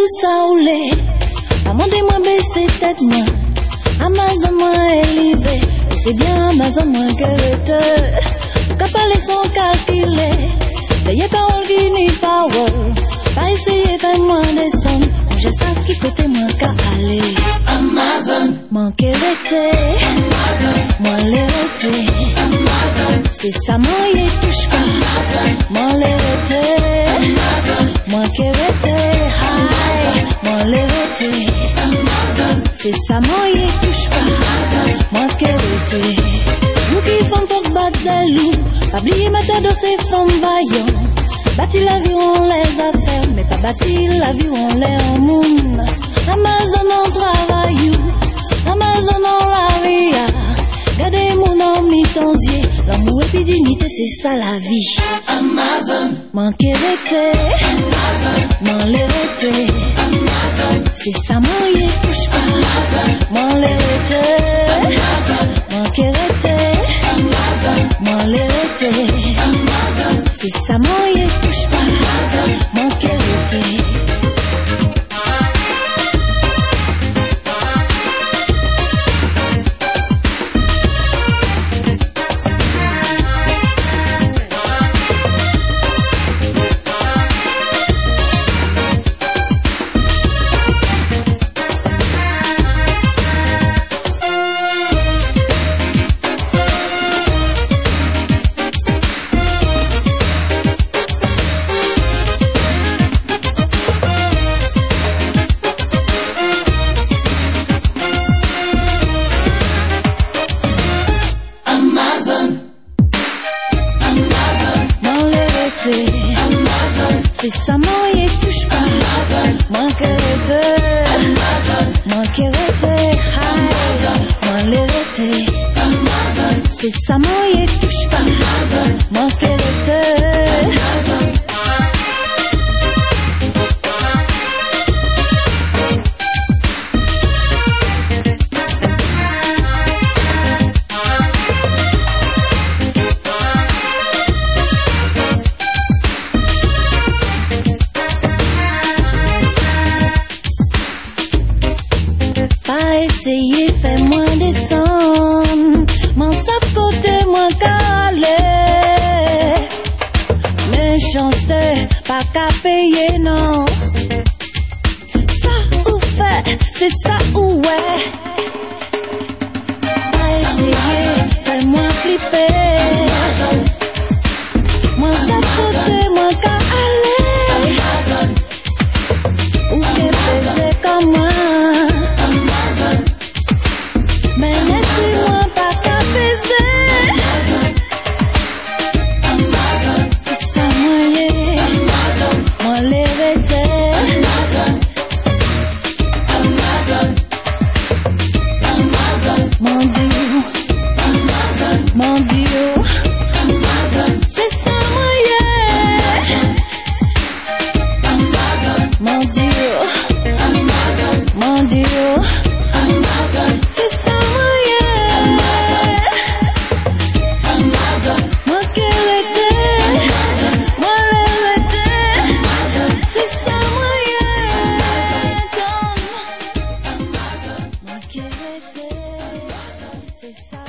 saoulé. Demandez-moi baisser tête moi. Amazon moi élevé. Et c'est bien Amazon moi que te. Qu'à parler sans calculer. Payez parole qui n'y parole. Pas essayer de moi descendre. Je sais qui côté moi qu'à aller. Amazon. Manquer l'été. Amazon. Moi l'été. Amazon. C'est ça moi y touche pas. Amazon. Moi l'été. Amazon. Moi qui l'été. Hi. Moi l'été. Amazon. C'est ça moi y touche pas. Amazon. Moi qui l'été. Nous qui font pour battre des loups. Pas oublier ma tête dans ces femmes vaillantes. Bâti la vie on les affaires, mais pas bâti la vie on les en monde. Amazon on travaille, Amazon on la vie. Gardez mon en mi-tonzier, l'amour et puis dignité c'est ça la vie. Amazon. Manquer l'été, Amazon. m'en l'été. Amazon. C'est ça mon y touche pas. Amazon. M'en l'été. Amazon. Manquer l'été, Amazon. m'en l'été. Amazon. C'est ça mon y touche pas. Amazon. Manquer l'été. C'est ça moi y touche pas. Manquer l'été. Manquer l'été. Moi l'été. C'est ça moi y touche pas. Manquer l'été. Essayez, fais-moi descendre. M'en sape côté, moi calé. Méchanceté, pas qu'à payer, non. Ça ou fait, c'est ça ou ouais. Pas essayer, fais-moi flipper. M'en sape côté, moi calé. Ou que baiser comme moi. Mais laissez-moi pas t'apaiser. C'est ça moyen. Moi les vêtements. Mon Dieu. Mon Dieu. C'est ça moyen. Mon Dieu. Mon Dieu. C'est ça. C'est ça.